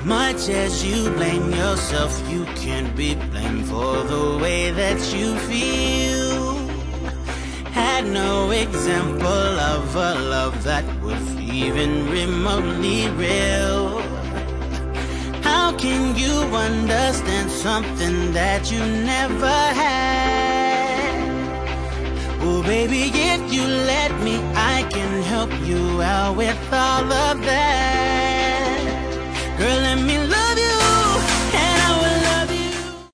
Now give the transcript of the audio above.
Much as you blame yourself, you can't be blamed for the way that you feel. Had no example of a love that was even remotely real. How can you understand something that you never had? Oh baby, if you let me, I can help you out with all of that.